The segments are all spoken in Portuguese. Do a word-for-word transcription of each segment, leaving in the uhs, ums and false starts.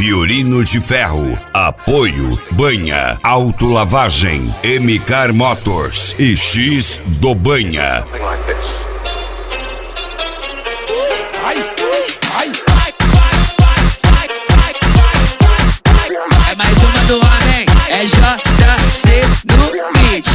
Violino de Ferro, apoio, banha, autolavagem, M-Car Motors e X do Banha. É mais uma do homem, é J C no beat.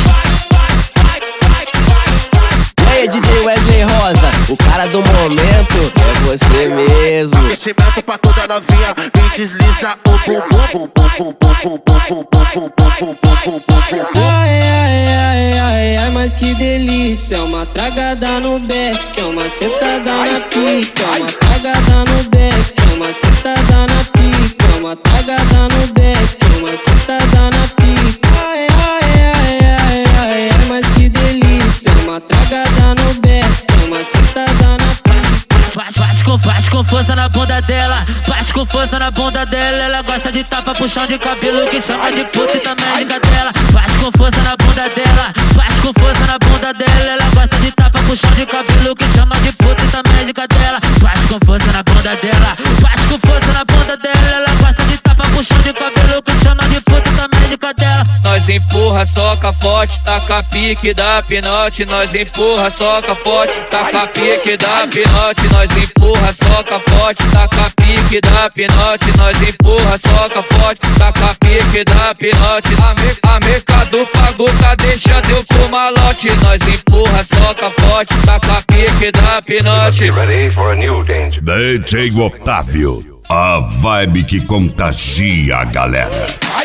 E aí, D J Wesley Rosa, o cara do momento é você mesmo. Aquecimento pra toda novinha, vem desliza o bum bum bum bum bum bum bum bum bum bum bum. Ai, ai, ai, ai, ai, mas que delícia. É uma tragada no beck, é uma sentada na pica. É uma tragada no beck, é uma sentada na pica. É uma tragada no beck, é uma sentada na pica. Ai, ai, ai, ai, ai, ai, mas que delícia. É uma tragada no beck, é uma sentada na pica. Faz, faz com, faz com força na bunda dela, faz com força na bunda dela. Ela gosta de tapa, puxão de cabelo, que chama de puta e também de cadela. Faz com força na bunda dela, faz com força na bunda dela. Ela gosta de tapa, puxão de cabelo, que chama de puta e também de cadela. Faz com força na bunda dela, faz com força na bunda dela. Ela gosta de tapa, puxão de cabelo, que chama de puta e também de cadela. Nós empurra, soca forte, taca pique, dá pinote. Nós empurra, soca forte, taca pique, dá pinote. Nós empurra, soca forte, taca pique, dá pinote. Nós empurra, soca forte, taca pique, dá pinote. A, me, a mercado pagou, tá deixando eu com malote. Nós empurra, soca forte, taca pique, dá pinote. D J Otávio, a vibe que contagia a galera.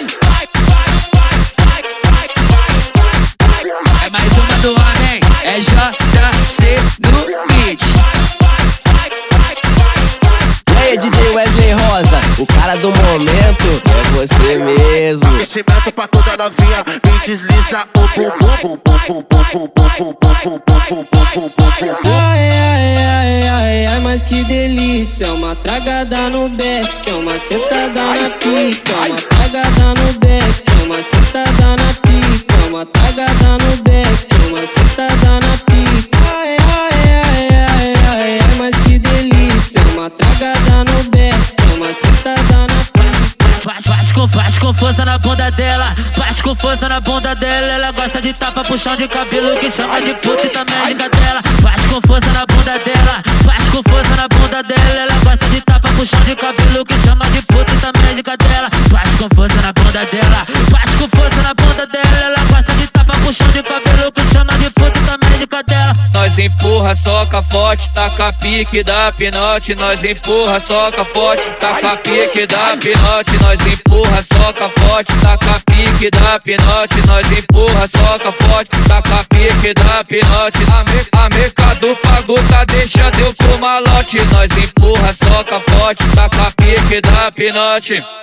É mais uma do homem, é J C no beat. E aí, D J Wesley Rosa, o cara do momento é você mesmo. Aquecimento pra toda novinha, vem desliza o bum bum bum bum bum bum bum bum bum bum bum. Ai, ai, ai, ai, ai, mas que delícia. É uma tragada no beck, é uma sentada na pica. É uma tragada no beck, é uma sentada na pica. É uma tragada no beck, é uma sentada na pica. Ai, ai, ai, ai, ai, ai, mas que delícia. É uma tragada no beck, é uma sentada na pica. Faz, faz com, faz com força na bunda dela, faz com força na bunda dela. Ela gosta de tapa, puxão de cabelo, que chama de puta e também de cadela. Faz com força na bunda dela, faz com força na bunda dela. Ela gosta de tapa, puxão de cabelo, que chama de puta e também de cadela. Faz com força na bunda dela, faz com força na bunda dela. Ela gosta de tapa, puxão de cabelo, que chama de puta e também de cadela. Nós empurra, soca forte, taca pique, dá pinote. Nós empurra, soca forte, taca pique, dá pinote. Nós empurra, soca forte, taca pique, dá pinote. Nós empurra, soca forte, taca pique, dá pinote. A, me, a mercado pagou, tá deixando eu com malote. Nós empurra, soca forte, taca pique, dá pinote.